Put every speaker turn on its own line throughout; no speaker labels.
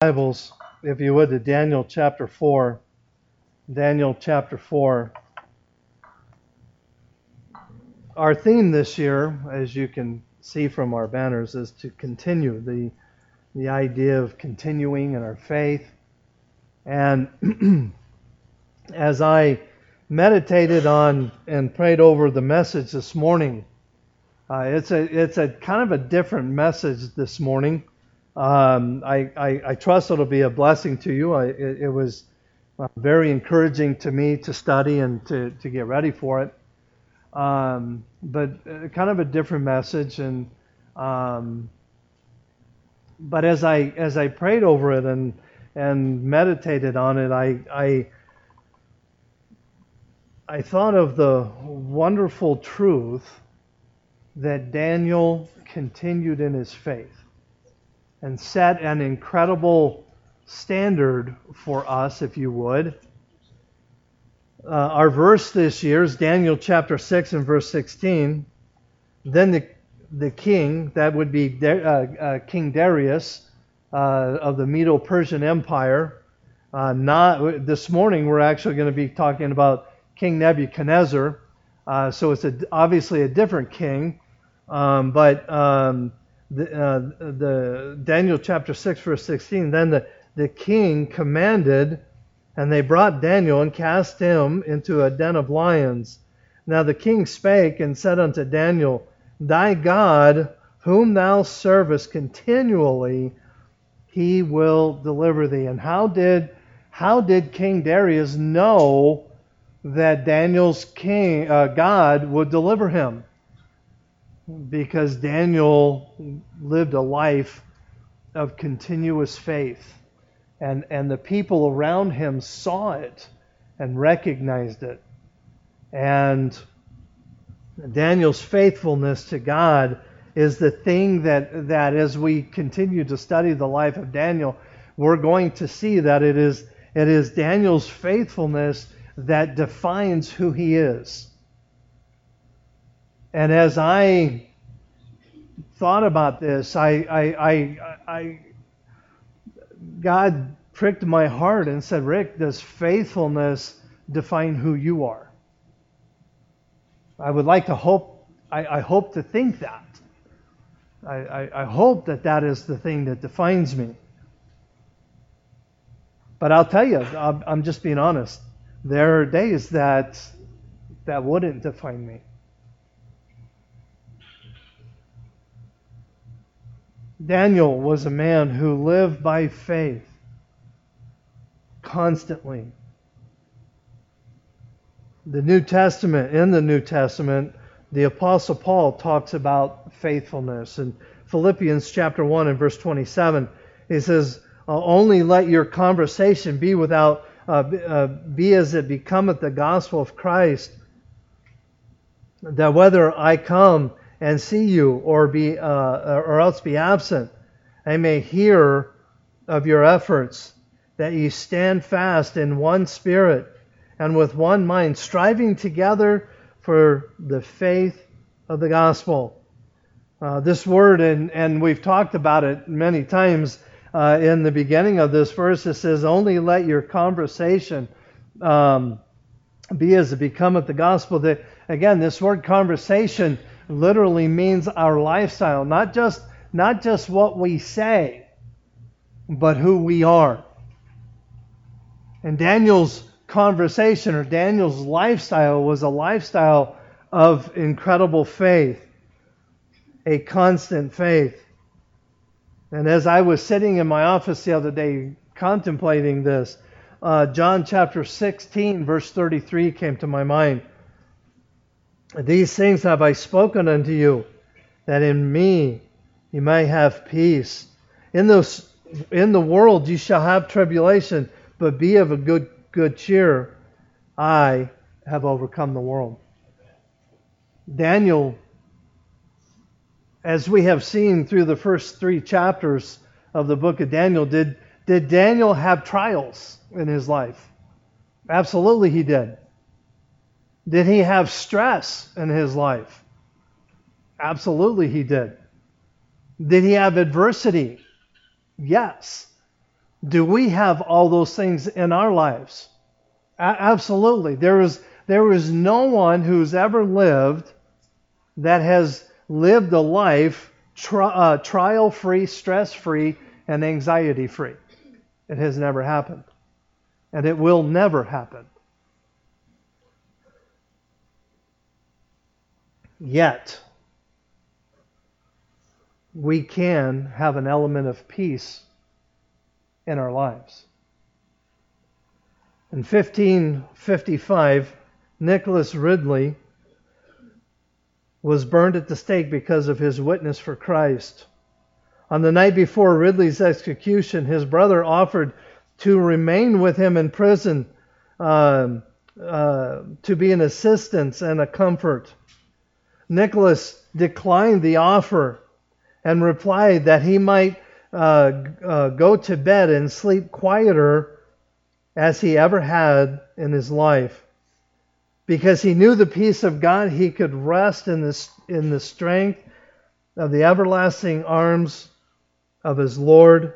Bibles, if you would, to Daniel chapter 4. Daniel chapter 4. Our theme this year, as you can see from our banners, is to continue the idea of continuing in our faith. And as I meditated on and prayed over the message this morning, it's a kind of a different message this morning. I trust it'll be a blessing to you. It was very encouraging to me to study and to get ready for it. But kind of a different message. And but as I prayed over it and meditated on it, I thought of the wonderful truth that Daniel continued in his faith and set an incredible standard for us, if you would. Our verse this year is Daniel chapter 6 and verse 16. Then the king, that would be King Darius of the Medo-Persian Empire. This morning we're actually going to be talking about King Nebuchadnezzar. So it's obviously a different king. But the Daniel chapter 6 verse 16, then the king commanded, and they brought Daniel and cast him into a den of lions. Now the king spake and said unto Daniel, Thy God, whom thou servest continually, he will deliver thee. And how did King Darius know that Daniel's God would deliver him? Because Daniel lived a life of continuous faith. And the people around him saw it and recognized it. And Daniel's faithfulness to God is the thing that as we continue to study the life of Daniel, we're going to see that it is Daniel's faithfulness that defines who he is. And as I thought about this, God pricked my heart and said, Rick, does faithfulness define who you are? I would like to hope, I hope to think that. I hope that is the thing that defines me. But I'll tell you, I'm just being honest. There are days that wouldn't define me. Daniel was a man who lived by faith constantly. In the New Testament, the Apostle Paul talks about faithfulness. In Philippians chapter 1 and verse 27, he says, Only let your conversation be as it becometh the gospel of Christ, that whether I come and see you or else be absent, I may hear of your efforts, that ye stand fast in one spirit and with one mind, striving together for the faith of the gospel. This word, and we've talked about it many times in the beginning of this verse, it says, only let your conversation be as it becometh the gospel. Again, this word conversation literally means our lifestyle, not just what we say, but who we are. And Daniel's conversation or Daniel's lifestyle was a lifestyle of incredible faith, a constant faith. And as I was sitting in my office the other day contemplating this, John chapter 16 verse 33 came to my mind. These things have I spoken unto you, that in me you may have peace. In the world you shall have tribulation, but be of a good cheer. I have overcome the world. Daniel, as we have seen through the first 3 chapters of the book of Daniel, did Daniel have trials in his life? Absolutely he did. Did he have stress in his life? Absolutely he did. Did he have adversity? Yes. Do we have all those things in our lives? Absolutely. There is no one who's ever lived that has lived a life trial-free, stress-free, and anxiety-free. It has never happened. And it will never happen. Yet, we can have an element of peace in our lives. In 1555, Nicholas Ridley was burned at the stake because of his witness for Christ. On the night before Ridley's execution, his brother offered to remain with him in prison to be an assistance and a comfort. Nicholas declined the offer and replied that he might go to bed and sleep quieter as he ever had in his life, because he knew the peace of God. He could rest in the strength of the everlasting arms of his Lord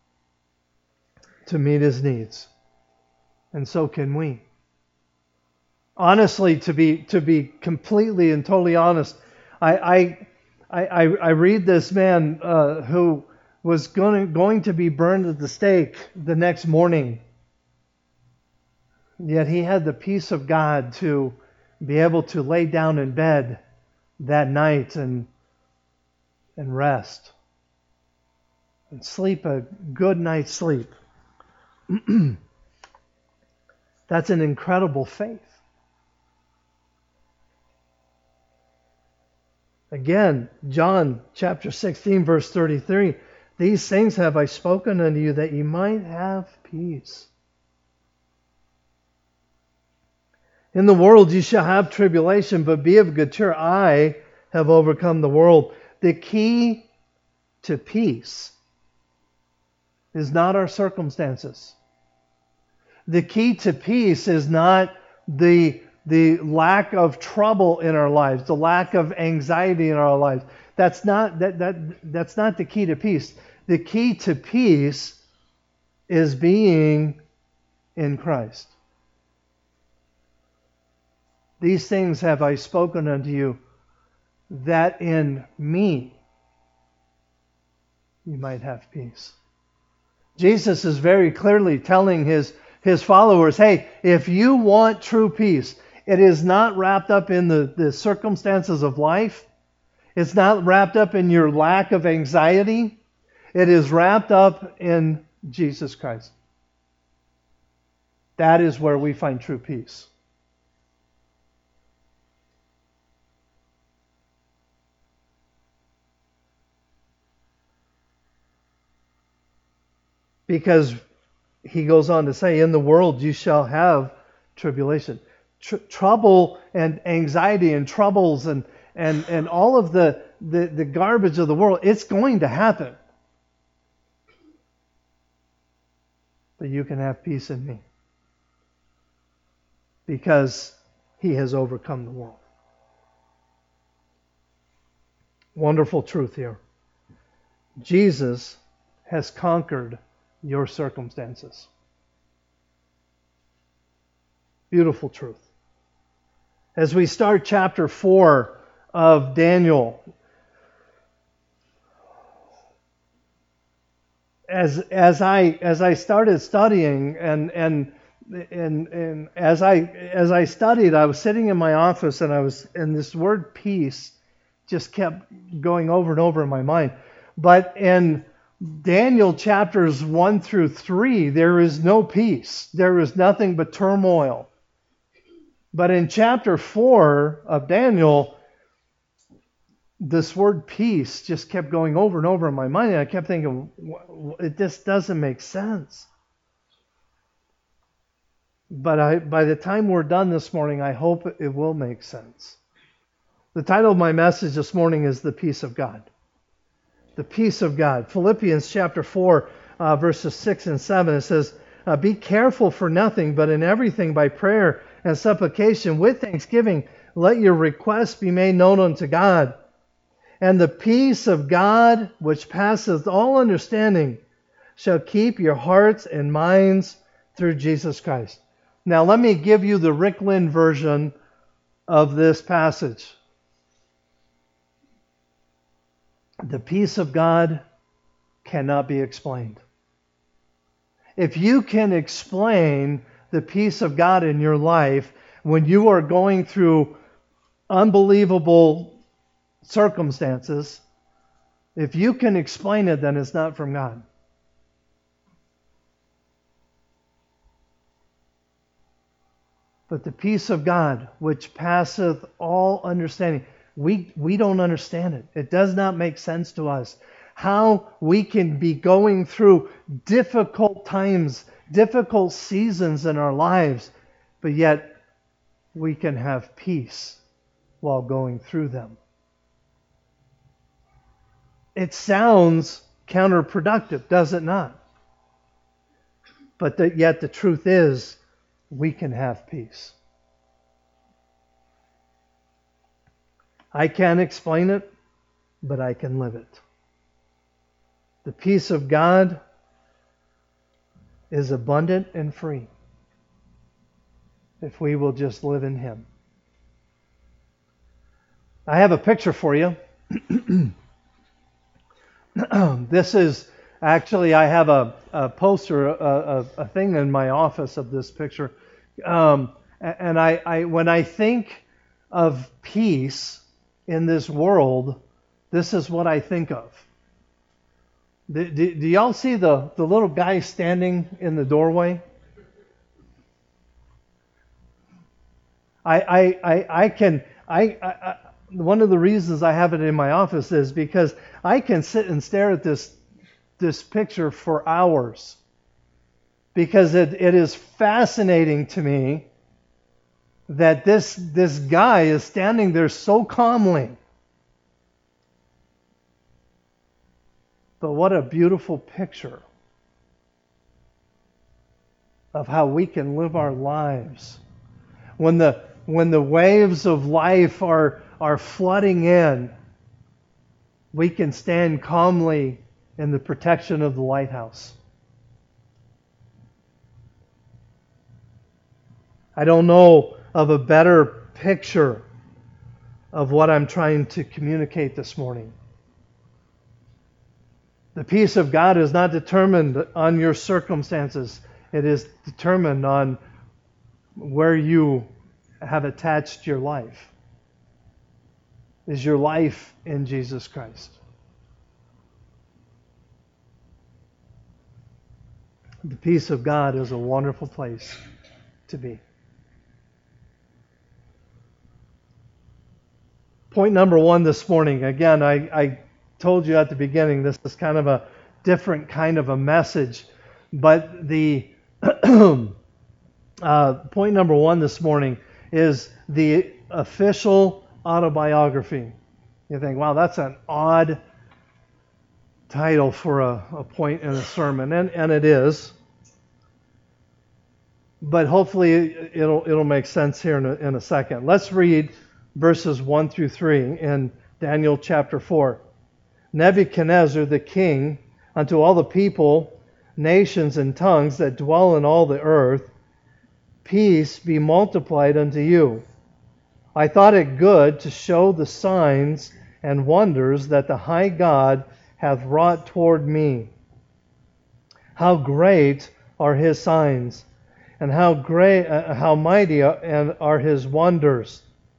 to meet his needs. And so can we. Honestly, to be completely and totally honest, I read this man who was going to be burned at the stake the next morning. Yet he had the peace of God to be able to lay down in bed that night and rest and sleep a good night's sleep. That's an incredible faith. Again, John chapter 16, verse 33, these things have I spoken unto you that ye might have peace. In the world you shall have tribulation, but be of good cheer. I have overcome the world. The key to peace is not our circumstances. The key to peace is not the lack of trouble in our lives, the lack of anxiety in our lives. That's not the key to peace. The key to peace is being in Christ. These things have I spoken unto you, that in me you might have peace. Jesus is very clearly telling his followers, hey, if you want true peace, it is not wrapped up in the circumstances of life. It's not wrapped up in your lack of anxiety. It is wrapped up in Jesus Christ. That is where we find true peace. Because he goes on to say, in the world you shall have tribulation. Trouble and anxiety and troubles and all of the garbage of the world, it's going to happen. But you can have peace in me, because he has overcome the world. Wonderful truth here. Jesus has conquered your circumstances. Beautiful truth. As we start chapter 4 of Daniel, as I started studying and as I studied, I was sitting in my office and this word peace just kept going over and over in my mind. But in Daniel chapters 1 through 3, there is no peace. There is nothing but turmoil. But in chapter 4 of Daniel, this word peace just kept going over and over in my mind. And I kept thinking, it just doesn't make sense. But by the time we're done this morning, I hope it will make sense. The title of my message this morning is The Peace of God. The peace of God. Philippians chapter 4, verses 6 and 7, it says, be careful for nothing, but in everything by prayer and supplication with thanksgiving, let your requests be made known unto God. And the peace of God, which passeth all understanding, shall keep your hearts and minds through Jesus Christ. Now let me give you the Rick Lynn version of this passage. The peace of God cannot be explained. If you can explain the peace of God in your life when you are going through unbelievable circumstances, if you can explain it, then it's not from God. But the peace of God, which passeth all understanding, we don't understand it. It does not make sense to us. How we can be going through difficult times, difficult seasons in our lives, but yet we can have peace while going through them. It sounds counterproductive, does it not? But yet the truth is, we can have peace. I can't explain it, but I can live it. The peace of God is abundant and free if we will just live in Him. I have a picture for you. This is actually, I have a poster, a thing in my office of this picture. And when I think of peace in this world, this is what I think of. Do y'all see the little guy standing in the doorway? One of the reasons I have it in my office is because I can sit and stare at this picture for hours, because it is fascinating to me that this guy is standing there so calmly. But what a beautiful picture of how we can live our lives when the waves of life are flooding in. We can stand calmly in the protection of the lighthouse. I don't know of a better picture of what I'm trying to communicate this morning. The peace of God is not determined on your circumstances. It is determined on where you have attached your life. Is your life in Jesus Christ? The peace of God is a wonderful place to be. Point number one this morning. Again, I told you at the beginning this is kind of a different kind of a message, but the point number one this morning is the official autobiography. You think, wow, that's an odd title for a point in a sermon, and it is. But hopefully it'll make sense here in a second. Let's read verses 1 through 3 in Daniel chapter 4. Nebuchadnezzar the king, unto all the people, nations, and tongues that dwell in all the earth, peace be multiplied unto you. I thought it good to show the signs and wonders that the high God hath wrought toward me. How great are His signs, and how mighty are His wonders.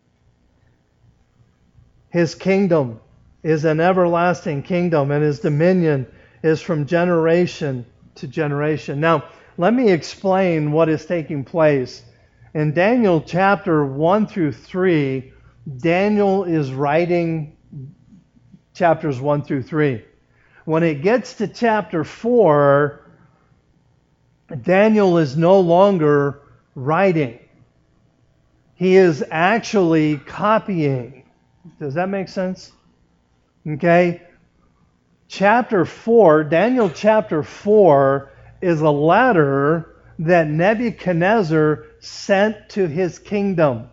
His kingdom is an everlasting kingdom, and His dominion is from generation to generation. Now, let me explain what is taking place. In Daniel chapter 1 through 3, Daniel is writing chapters 1 through 3. When it gets to chapter 4, Daniel is no longer writing. He is actually copying. Does that make sense? Okay. Daniel chapter 4 is a letter that Nebuchadnezzar sent to his kingdom.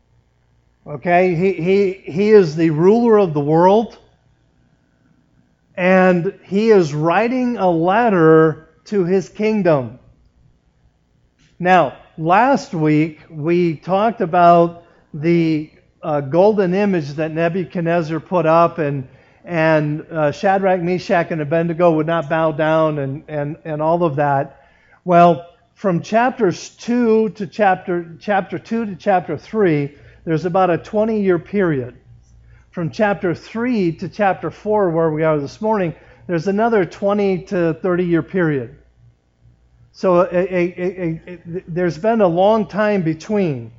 Okay, he is the ruler of the world, And he is writing a letter to his kingdom. Now, last week we talked about the golden image that Nebuchadnezzar put up, and Shadrach, Meshach, and Abednego would not bow down, and all of that. Well, from chapters 2 to chapter 2 to chapter 3, there's about a 20-year period. From chapter 3 to chapter 4, where we are this morning, there's another 20 to 30-year period. So there's been a long time between.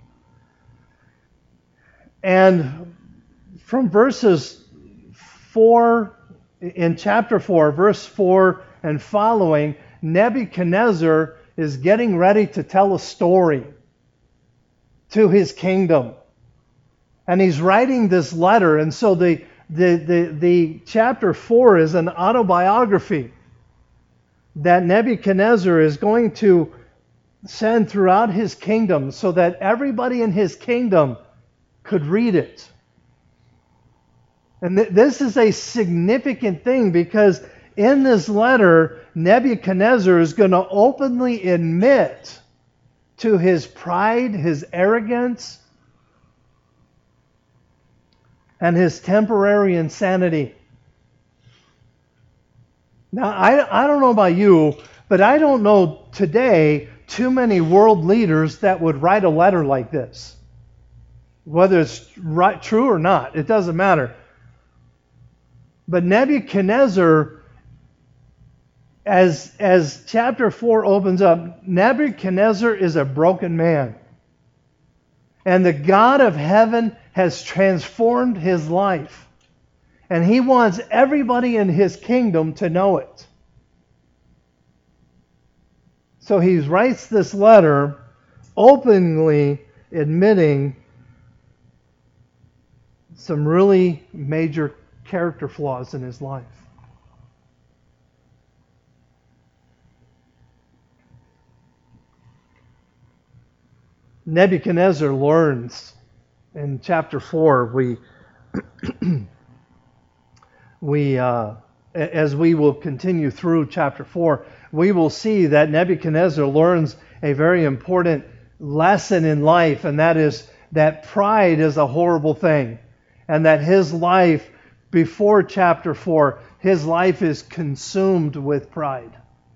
And from verses 4, in chapter 4, verse 4 and following, Nebuchadnezzar is getting ready to tell a story to his kingdom. And he's writing this letter. And so the chapter 4 is an autobiography that Nebuchadnezzar is going to send throughout his kingdom so that everybody in his kingdom could read it. And this is a significant thing, because in this letter, Nebuchadnezzar is going to openly admit to his pride, his arrogance, and his temporary insanity. Now, I don't know about you, but I don't know today too many world leaders that would write a letter like this. Whether it's true or not, it doesn't matter. But Nebuchadnezzar, as chapter 4 opens up, Nebuchadnezzar is a broken man. And the God of heaven has transformed his life. And he wants everybody in his kingdom to know it. So he writes this letter openly admitting some really major character flaws in his life. Nebuchadnezzar learns in chapter 4, as we will continue through chapter 4, we will see that Nebuchadnezzar learns a very important lesson in life, and that is that pride is a horrible thing, and that his life, before chapter 4, his life is consumed with pride.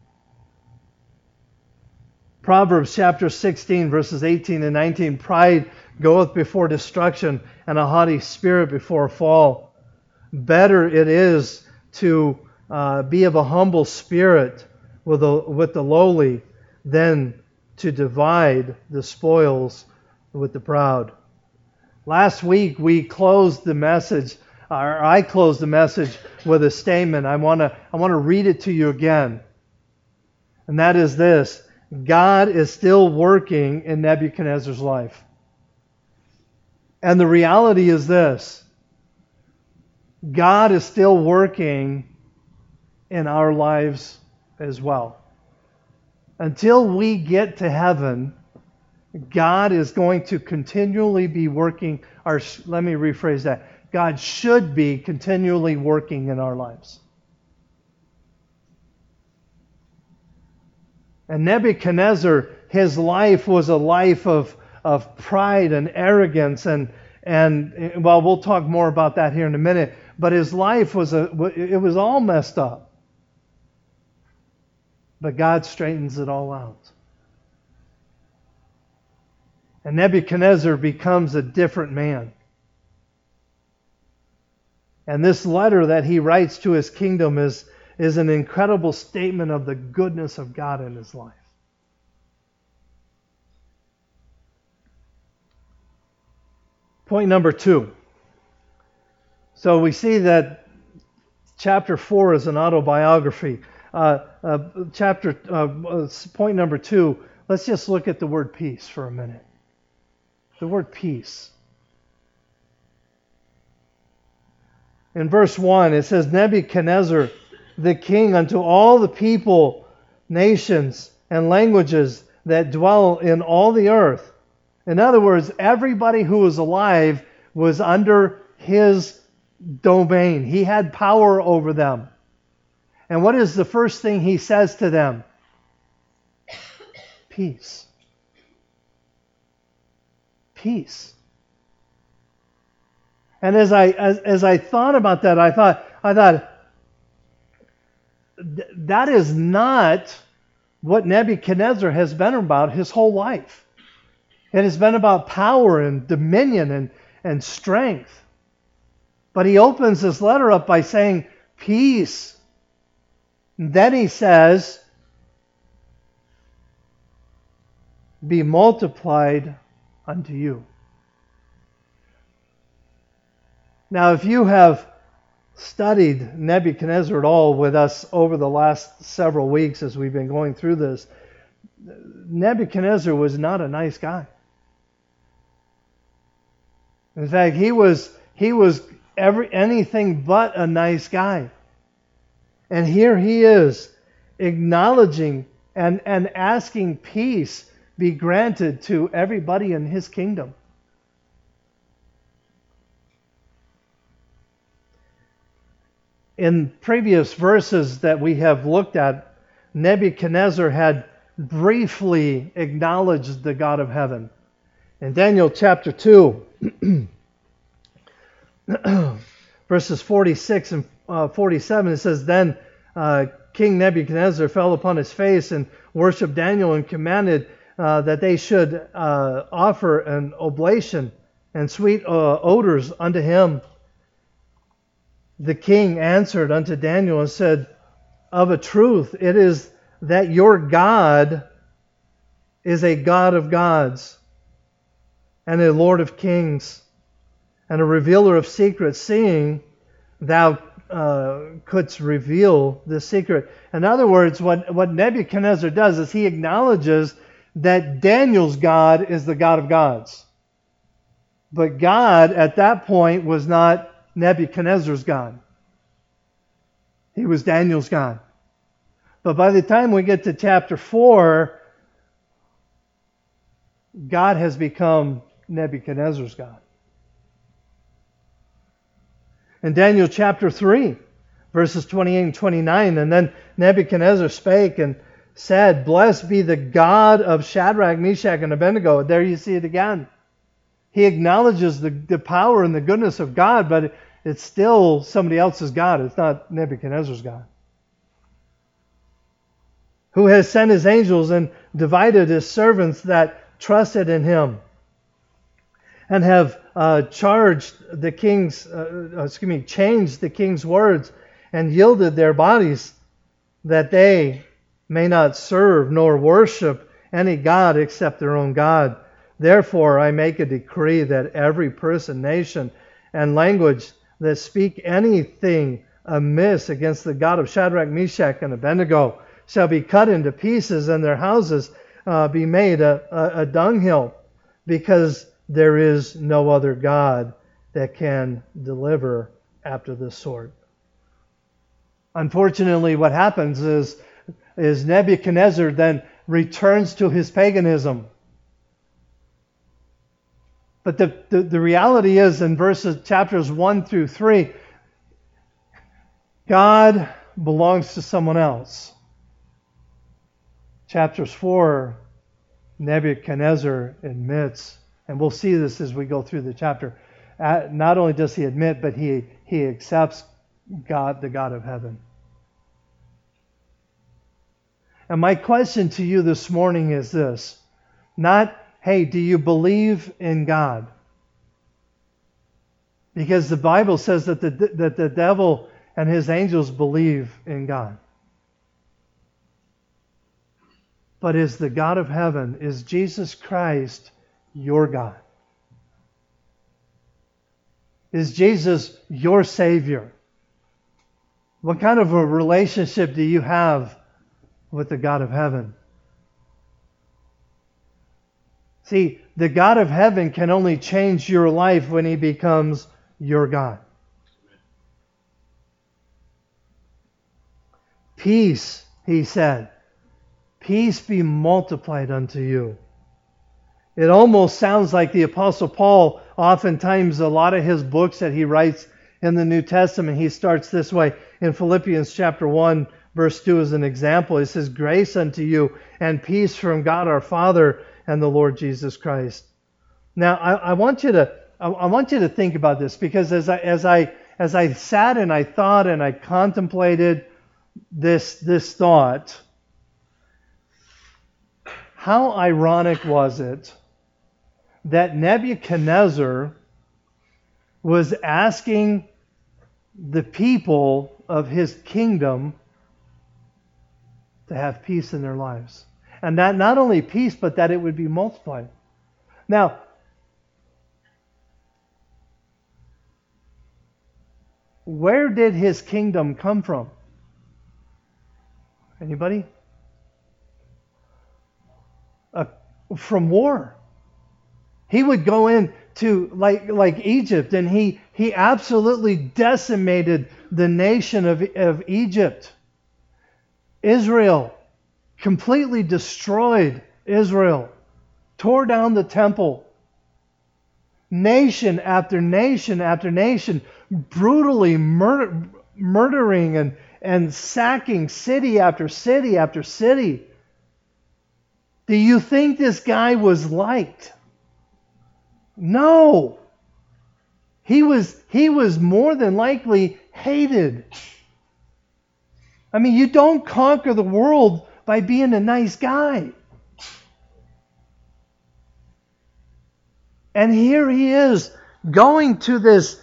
Proverbs chapter 16, verses 18 and 19, pride goeth before destruction, and a haughty spirit before a fall. Better it is to be of a humble spirit with the lowly than to divide the spoils with the proud. Last week we closed the message, or I closed the message with a statement. I want to read it to you again. And that is this: God is still working in Nebuchadnezzar's life. And the reality is this: God is still working in our lives as well. Until we get to heaven, God is going to continually be working, or let me rephrase that. God should be continually working in our lives. And Nebuchadnezzar, his life was a life of pride and arrogance, and well, we'll talk more about that here in a minute. But his life was all messed up. But God straightens it all out. And Nebuchadnezzar becomes a different man. And this letter that he writes to his kingdom is an incredible statement of the goodness of God in his life. Point number 2. So we see that chapter 4 is an autobiography. Point number 2, let's just look at the word peace for a minute. The word peace. In verse 1, it says, Nebuchadnezzar, the king, unto all the people, nations, and languages that dwell in all the earth. In other words, everybody who was alive was under his domain. He had power over them. And what is the first thing he says to them? Peace. Peace. And as I thought about that, I thought that is not what Nebuchadnezzar has been about his whole life. It has been about power and dominion and strength. But he opens this letter up by saying, peace. And then he says, be multiplied unto you. Now, if you have studied Nebuchadnezzar at all with us over the last several weeks as we've been going through this, Nebuchadnezzar was not a nice guy. In fact, he was anything but a nice guy. And here he is acknowledging and asking peace be granted to everybody in his kingdom. In previous verses that we have looked at, Nebuchadnezzar had briefly acknowledged the God of heaven. In Daniel chapter 2, verses 46 and 47, it says, Then King Nebuchadnezzar fell upon his face and worshipped Daniel and commanded that they should offer an oblation and sweet odors unto him. The king answered unto Daniel and said, Of a truth, it is that your God is a God of gods and a Lord of kings and a revealer of secrets, seeing thou couldst reveal this secret. In other words, what Nebuchadnezzar does is he acknowledges that Daniel's God is the God of gods. But God, at that point, was not Nebuchadnezzar's God. He was Daniel's God. But by the time we get to chapter 4, God has become Nebuchadnezzar's God. In Daniel chapter 3, verses 28 and 29, and then Nebuchadnezzar spake and said, Blessed be the God of Shadrach, Meshach, and Abednego. There you see it again. He acknowledges the power and the goodness of God, but it's still somebody else's God. It's not Nebuchadnezzar's God. Who has sent his angels and divided his servants that trusted in him, and have changed the king's words, and yielded their bodies, that they may not serve nor worship any god except their own God. Therefore I make a decree that every person, nation, and language that speak anything amiss against the God of Shadrach, Meshach, and Abednego shall be cut into pieces, and their houses be made a dunghill, because there is no other God that can deliver after this sort. Unfortunately, what happens is Nebuchadnezzar then returns to his paganism. But the reality is, in chapters 1 through 3, God belongs to someone else. Chapters 4, Nebuchadnezzar admits, and we'll see this as we go through the chapter, not only does he admit, but he accepts God, the God of heaven. And my question to you this morning is this. Not, hey, do you believe in God? Because the Bible says that the devil and his angels believe in God. But is the God of heaven, is Jesus Christ your God? Is Jesus your Savior? What kind of a relationship do you have with the God of heaven? See, the God of heaven can only change your life when He becomes your God. Peace, He said. Peace be multiplied unto you. It almost sounds like the Apostle Paul, oftentimes a lot of his books that he writes, in the New Testament. He starts this way in Philippians chapter 1, verse 2 as an example. He says, "Grace unto you and peace from God our Father and the Lord Jesus Christ." Now, I want you to think about this, because as I sat and I thought and I contemplated this thought, how ironic was it that Nebuchadnezzar was asking the people of his kingdom to have peace in their lives. And that not only peace, but that it would be multiplied. Now, where did his kingdom come from? Anybody? From war. He would go into like Egypt, and he absolutely decimated the nation of Egypt. Israel, completely destroyed Israel, tore down the temple. Nation after nation after nation, brutally murdering and sacking city after city after city. Do you think this guy was liked? No. He was more than likely hated. I mean, you don't conquer the world by being a nice guy. And here he is going to this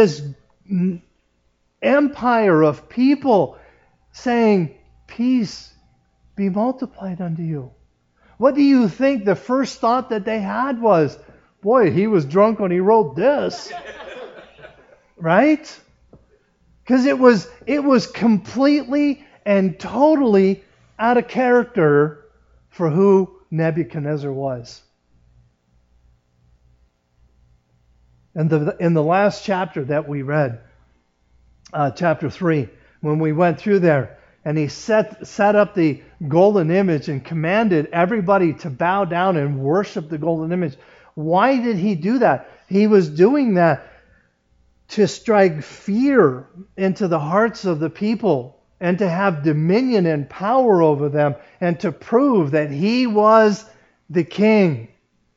empire of people saying, "Peace be multiplied unto you." What do you think the first thought that they had was? Boy, he was drunk when he wrote this. Right? Because it was completely and totally out of character for who Nebuchadnezzar was. And in the last chapter that we read, chapter 3, when we went through there, and he set up the golden image and commanded everybody to bow down and worship the golden image. Why did he do that? He was doing that to strike fear into the hearts of the people and to have dominion and power over them and to prove that he was the king.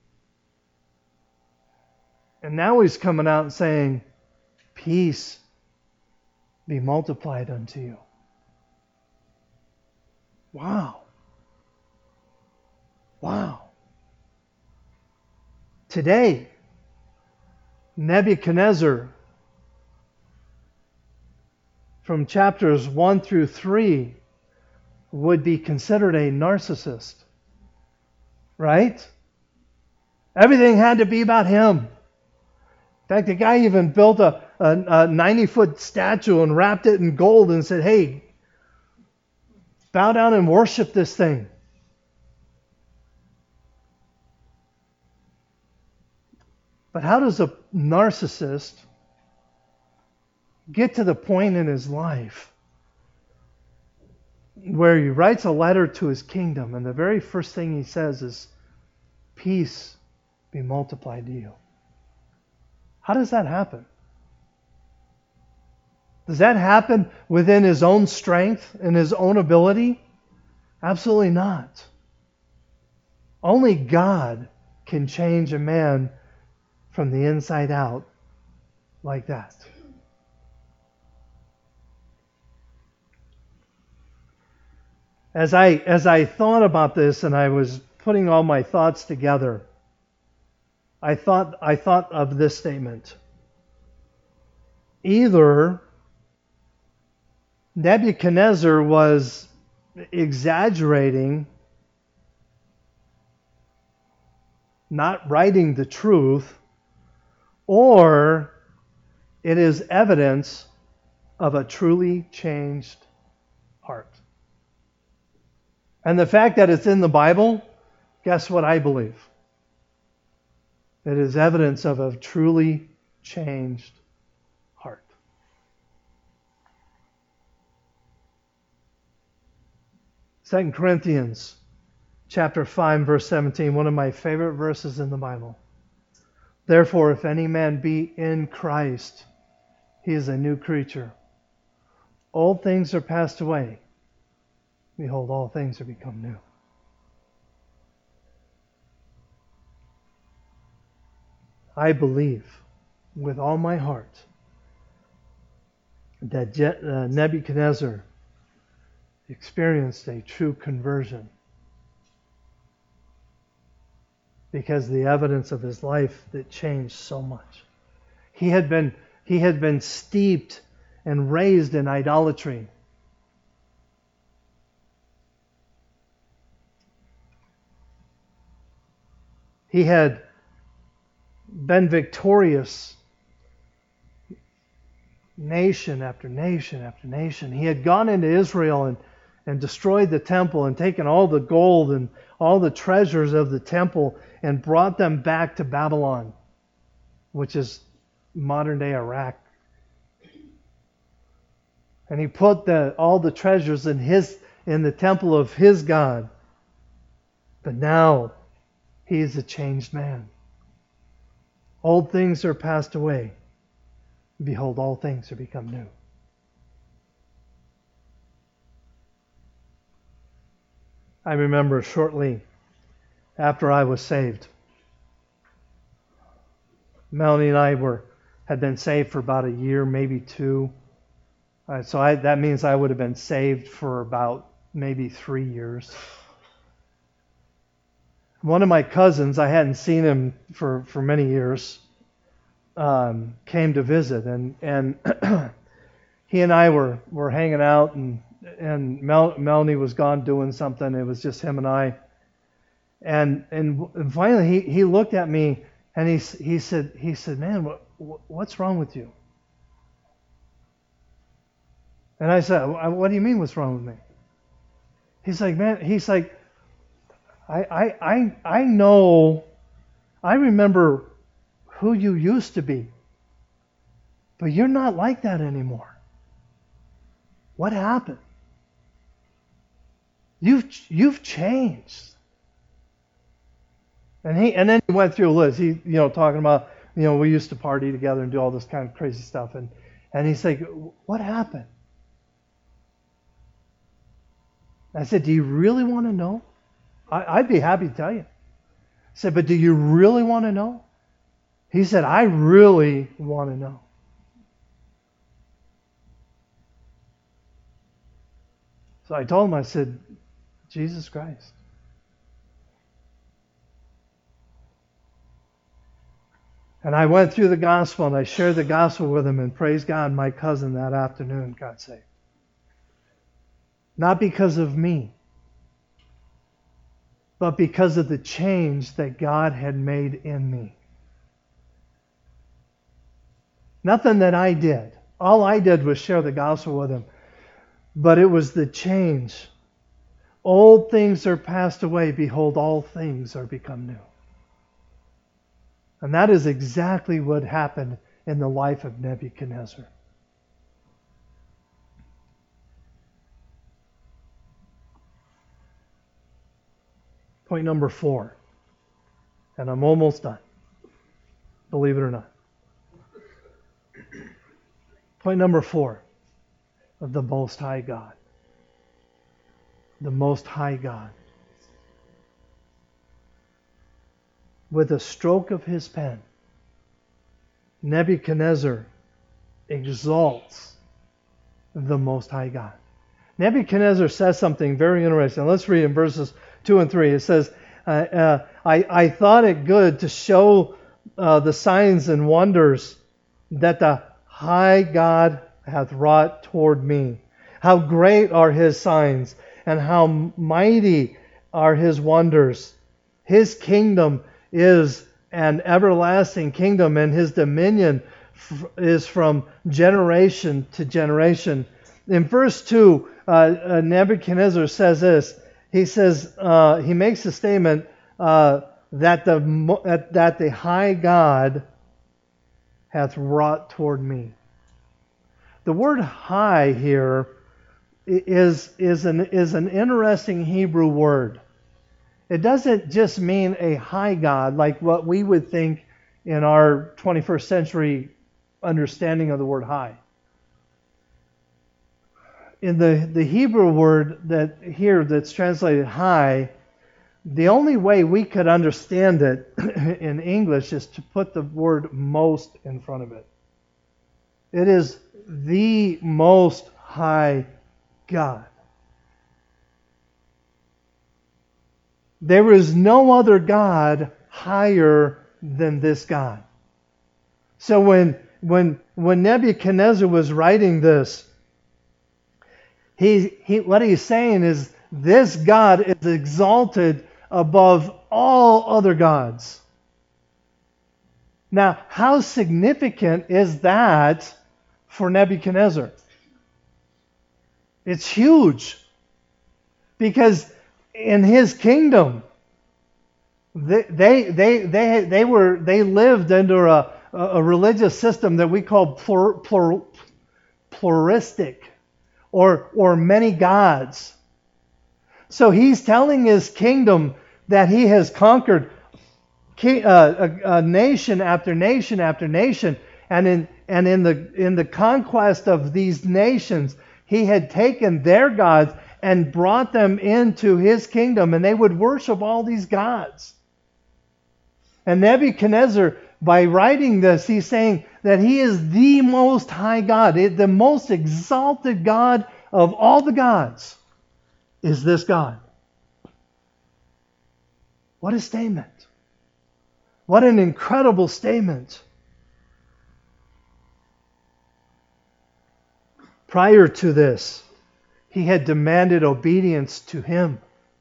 And now he's coming out and saying, "Peace be multiplied unto you." Wow. Wow. Today, Nebuchadnezzar, from chapters 1 through 3, would be considered a narcissist. Right? Everything had to be about him. In fact, the guy even built a 90-foot statue and wrapped it in gold and said, "Hey, bow down and worship this thing." But how does a narcissist get to the point in his life where he writes a letter to his kingdom and the very first thing he says is, "Peace be multiplied to you"? How does that happen? Does that happen within his own strength and his own ability? Absolutely not. Only God can change a man from the inside out like that. As I thought about this and I was putting all my thoughts together, I thought of this statement. Either Nebuchadnezzar was exaggerating, not writing the truth, or it is evidence of a truly changed heart. And the fact that it's in the Bible, guess what I believe? It is evidence of a truly changed heart. Second Corinthians chapter 5, verse 17, one of my favorite verses in the Bible. "Therefore, if any man be in Christ, He is a new creature. Old things are passed away. Behold, all things are become new. I believe with all my heart that Nebuchadnezzar experienced a true conversion because the evidence of his life that changed so much. He had been steeped and raised in idolatry. He had been victorious nation after nation after nation. He had gone into Israel and destroyed the temple and taken all the gold and all the treasures of the temple and brought them back to Babylon, which is modern day Iraq. And he put all the treasures in the temple of his God. But now he is a changed man. Old things are passed away. Behold, all things are become new. I remember shortly after I was saved, Melanie and I had been saved for about a year, maybe two. That means I would have been saved for about maybe 3 years. One of my cousins, I hadn't seen him for many years, came to visit, and he and I were hanging out, and Melanie was gone doing something. It was just him and I. And finally he looked at me and he said, "Man, what's wrong with you?" And I said, "What do you mean, what's wrong with me?" He's like, I know, I remember who you used to be, but you're not like that anymore. What happened? You've changed. And then he went through a list. He, talking about, we used to party together and do all this kind of crazy stuff. And he's like, "What happened?" I said, "Do you really want to know?" I'd be happy to tell you. I said, "But do you really want to know?" He said, "I really want to know." So I told him, I said, "Jesus Christ." And I went through the gospel and I shared the gospel with him, and praise God, my cousin that afternoon got saved. Not because of me, but because of the change that God had made in me. Nothing that I did. All I did was share the gospel with him. But it was the change. Old things are passed away. Behold, all things are become new. And that is exactly what happened in the life of Nebuchadnezzar. Point number 4. And I'm almost done. Believe it or not. Point number 4. Of the Most High God. The Most High God. With a stroke of his pen, Nebuchadnezzar exalts the Most High God. Nebuchadnezzar says something very interesting. Let's read in verses 2 and 3. It says, I thought it good to show the signs and wonders that the high God hath wrought toward me. How great are his signs, and how mighty are his wonders. His kingdom is an everlasting kingdom, and his dominion is from generation to generation. In verse 2, Nebuchadnezzar says this. He says, he makes a statement that the high God hath wrought toward me. The word high here is an interesting Hebrew word. It doesn't just mean a high God like what we would think in our 21st century understanding of the word high. In the Hebrew word that's translated high, the only way we could understand it in English is to put the word most in front of it. It is the most high God. There is no other God higher than this God. So when Nebuchadnezzar was writing this, what he's saying is this God is exalted above all other gods. Now, how significant is that for Nebuchadnezzar? It's huge. Because in his kingdom, they lived under a religious system that we call pluralistic, or many gods. So he's telling his kingdom that he has conquered nation after nation after nation, and in the conquest of these nations, he had taken their gods and brought them into his kingdom, and they would worship all these gods. And Nebuchadnezzar, by writing this, he's saying that he is the most high God, the most exalted God of all the gods is this God. What a statement. What an incredible statement. Prior to this, he had demanded obedience to him.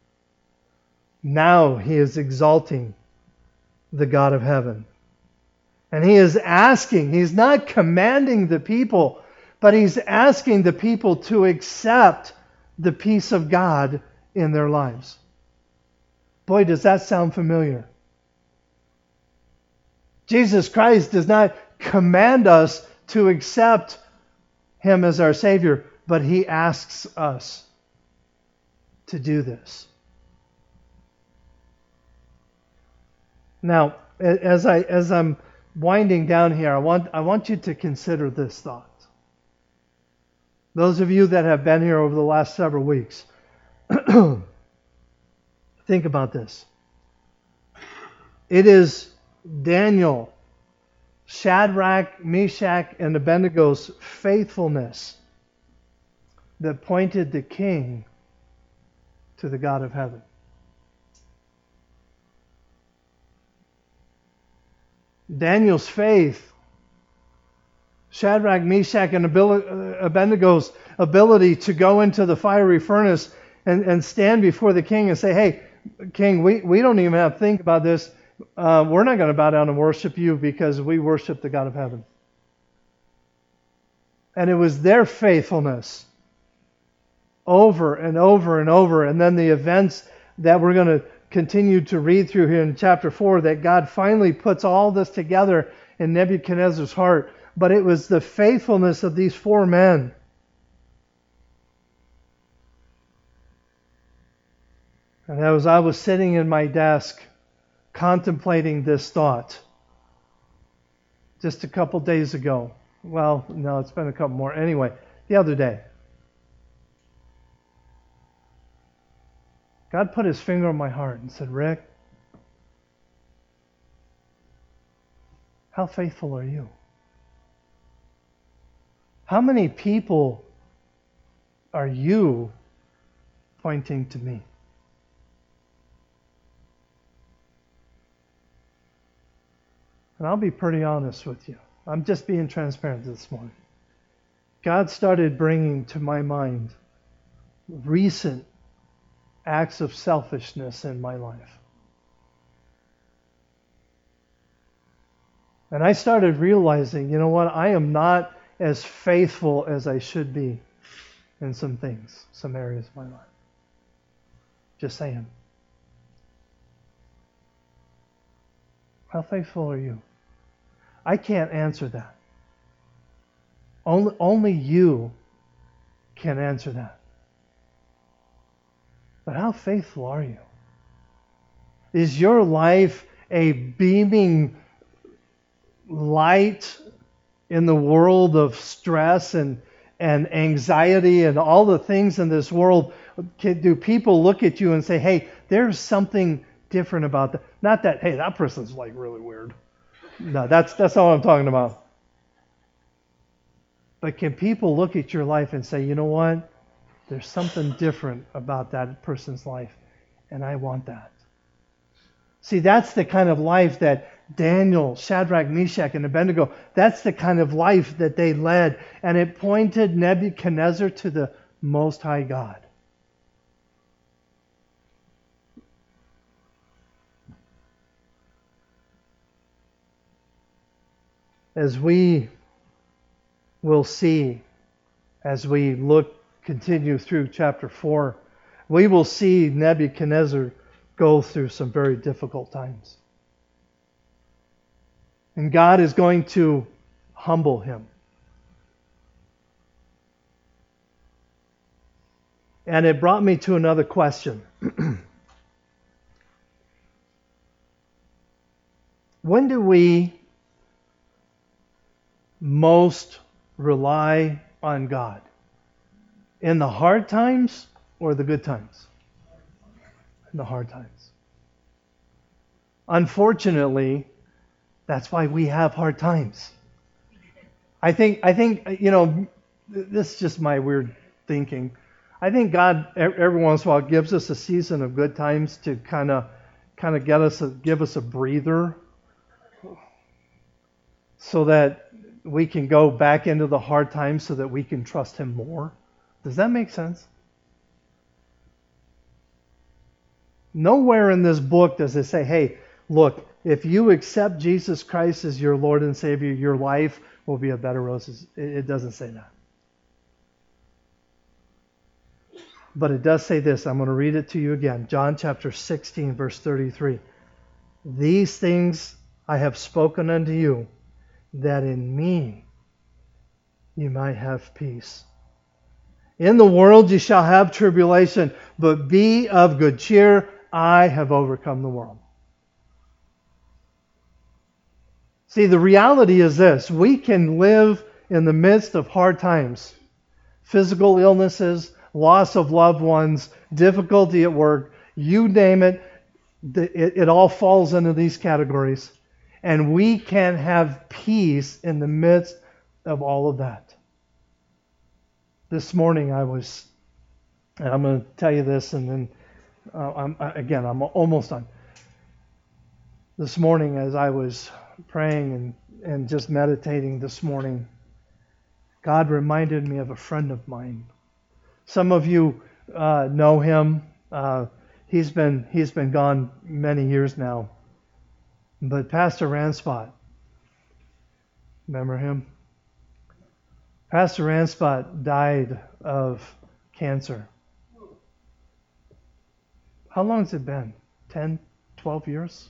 Now he is exalting the God of heaven. And he is asking, he's not commanding the people, but he's asking the people to accept the peace of God in their lives. Boy, does that sound familiar. Jesus Christ does not command us to accept him as our Savior, but he asks us to do this. Now, as I'm winding down here, I want you to consider this thought. Those of you that have been here over the last several weeks, think about this. It is Daniel, Shadrach, Meshach, and Abednego's faithfulness that pointed the king to the God of heaven. Daniel's faith, Shadrach, Meshach, and Abednego's ability to go into the fiery furnace and stand before the king and say, hey, king, we don't even have to think about this. We're not going to bow down and worship you because we worship the God of heaven. And it was their faithfulness over and over and over. And then the events that we're going to continue to read through here in chapter 4, that God finally puts all this together in Nebuchadnezzar's heart. But it was the faithfulness of these four men. And as I was sitting in my desk contemplating this thought just a couple days ago, well, no, it's been a couple more. Anyway, the other day, God put his finger on my heart and said, Rick, how faithful are you? How many people are you pointing to me? And I'll be pretty honest with you. I'm just being transparent this morning. God started bringing to my mind recent acts of selfishness in my life. And I started realizing, you know what, I am not as faithful as I should be in some things, some areas of my life. Just saying. How faithful are you? I can't answer that. Only you can answer that. But how faithful are you? Is your life a beaming light in the world of stress and anxiety and all the things in this world, do people look at you and say, hey, there's something different about that? Not that, hey, that person's like really weird. No, that's not what I'm talking about. But can people look at your life and say, you know what? There's something different about that person's life, and I want that. See, that's the kind of life that Daniel, Shadrach, Meshach, and Abednego, that's the kind of life that they led. And it pointed Nebuchadnezzar to the Most High God. As we will see, as we continue through chapter 4, we will see Nebuchadnezzar go through some very difficult times. And God is going to humble him. And it brought me to another question. When do we most rely on God? In the hard times or the good times? In the hard times. Unfortunately, that's why we have hard times. I think, this is just my weird thinking. I think God every once in a while gives us a season of good times to kind of give us a breather, so that we can go back into the hard times so that we can trust Him more. Does that make sense? Nowhere in this book does it say, hey, look, if you accept Jesus Christ as your Lord and Savior, your life will be a bed of roses. It doesn't say that. But it does say this. I'm going to read it to you again. John chapter 16, verse 33. These things I have spoken unto you, that in me you might have peace. In the world you shall have tribulation, but be of good cheer. I have overcome the world. See, the reality is this. We can live in the midst of hard times. Physical illnesses, loss of loved ones, difficulty at work, you name it, it all falls into these categories. And we can have peace in the midst of all of that. This morning and I'm going to tell you this, and then I'm almost done. This morning as I was praying and just meditating this morning, God reminded me of a friend of mine. Some of you know him. He's been gone many years now. But Pastor Ranspot, remember him? Pastor Ranspot died of cancer. How long has it been? 10, 12 years?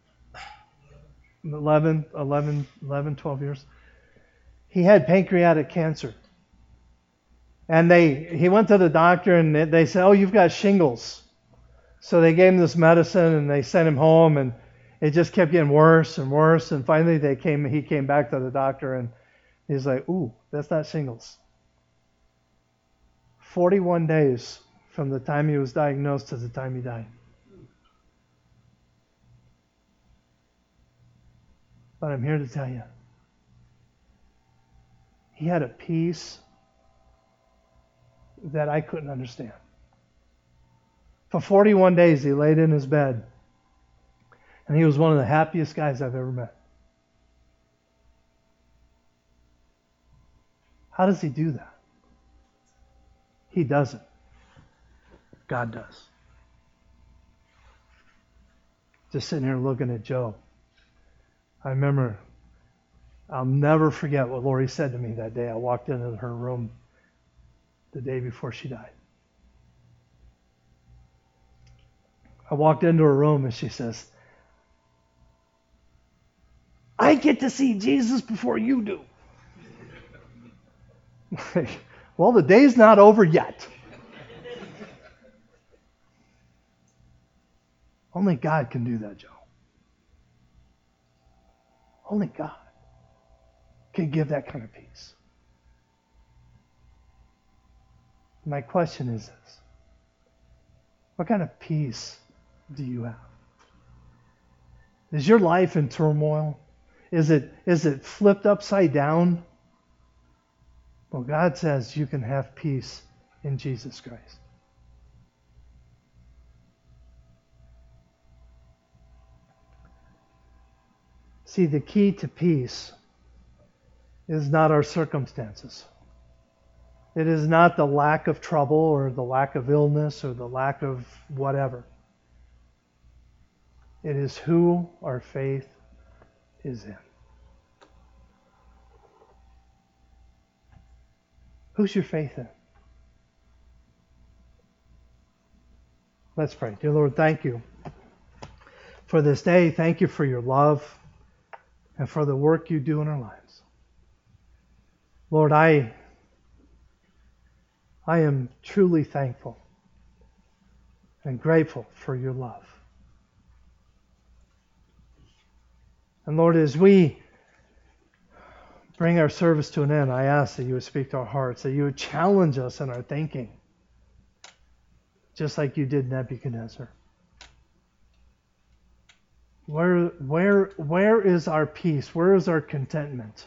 11, 12 years? He had pancreatic cancer. And he went to the doctor and they said, oh, you've got shingles. So they gave him this medicine and they sent him home, and it just kept getting worse and worse. And finally he came back to the doctor and he's like, ooh, that's not shingles. 41 days from the time he was diagnosed to the time he died. But I'm here to tell you, he had a peace that I couldn't understand. For 41 days he laid in his bed, and he was one of the happiest guys I've ever met. How does he do that? He doesn't. God does. Just sitting here looking at Job. I remember, I'll never forget what Lori said to me that day. I walked into her room the day before she died. I walked into her room and she says, I get to see Jesus before you do. Well, the day's not over yet. Only God can do that, Joe. Only God. can give that kind of peace. My question is this: what kind of peace do you have? Is your life in turmoil? Is it flipped upside down? Well, God says you can have peace in Jesus Christ. See, the key to peace is not our circumstances. It is not the lack of trouble or the lack of illness or the lack of whatever. It is who our faith is in. Who's your faith in? Let's pray. Dear Lord, thank you for this day. Thank you for your love and for the work you do in our lives. Lord, I am truly thankful and grateful for your love. And Lord, as we bring our service to an end, I ask that you would speak to our hearts, that you would challenge us in our thinking, just like you did Nebuchadnezzar. Where is our peace? Where is our contentment?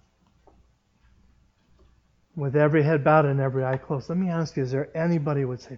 With every head bowed and every eye closed, let me ask you, is there anybody who would say,